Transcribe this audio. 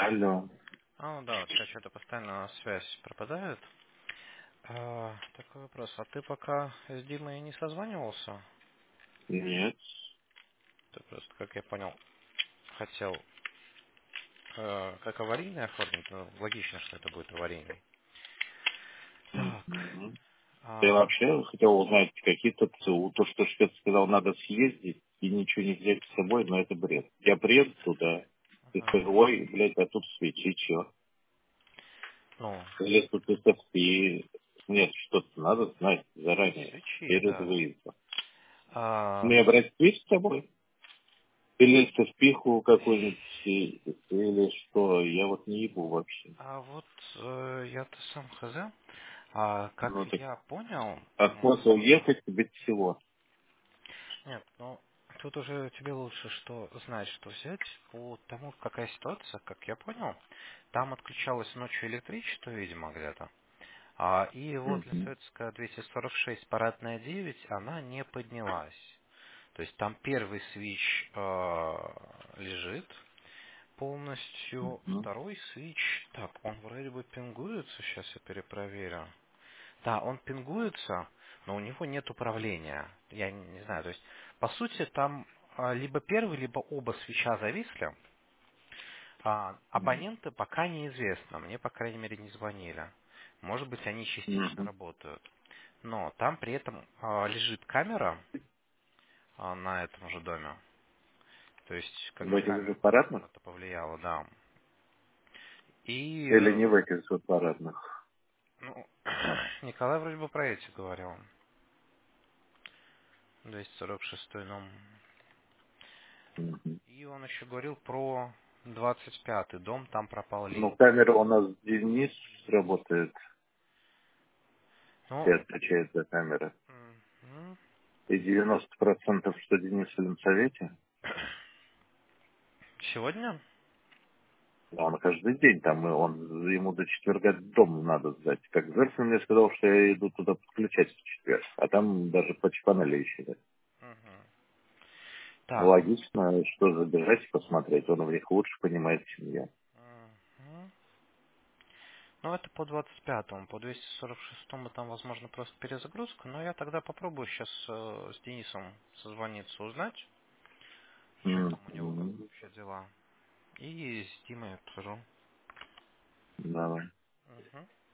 Алло. Ну да, у тебя что-то постоянно связь пропадает. Такой вопрос. А ты пока с Димой не созванивался? Нет. Ты просто, как я понял, хотел как аварийный оформить. Ну, логично, что это будет аварийный. Так. Мгм. Я а, вообще хотел узнать какие-то ЦУ. То, что швед сказал, надо съездить и ничего не взять с собой, но это бред. Я приеду туда и ага. скажу, ой, блядь, а тут свечи, чё? Ну, Или тут и нет, что-то надо знать заранее, свечи, перед да. выездом. А, Мне брать свечи с собой? Или спиху какую-нибудь, или что? Я вот не ебу вообще. а вот я-то сам хз. Как Ну так, я понял, а смысл ехать без всего? нет, ну, тут уже тебе лучше что знать, что взять. По тому, какая ситуация, как я понял, там отключалось ночью электричество, видимо, где-то. И возле Мгм. Советская 246, парадная 9, она не поднялась. То есть там первый свич лежит полностью, Мгм. второй свич, так, он вроде бы пингуется, сейчас я перепроверю. Да, он пингуется, но у него нет управления. Я не знаю, то есть, по сути, там либо первый, либо оба свеча зависли. Абоненты пока неизвестно, мне, по крайней мере, не звонили. Может быть, они частично Мгм. работают. Но там при этом лежит камера на этом же доме. То есть, как В бы этих же камера парадных? на это повлияла, да. И, Или не в этих же парадных? ну, Николай вроде бы про эти говорил. 246 дом. Мгм. И он еще говорил про 25-й дом, там пропала Ну, линия. камера у нас Денис работает, Ну, все отвечает за камеры. мгм. И 90% что Денис в Ленсовете, Сегодня? он каждый день там, и он, ему до четверга дом надо сдать. Как Зерсон мне сказал, что я иду туда подключать в четверг, а там даже патч-панели еще нет. Мгм. Ну, Так, ну, логично, что забежать и посмотреть, он в них лучше понимает, чем я. мгм. Ну, это по 25-му, по 246-му там, возможно, просто перезагрузка, но я тогда попробую сейчас с Денисом созвониться, узнать, что там у него, как Мгм. вообще дела. И с Димой обсужу. Давай. Мгм.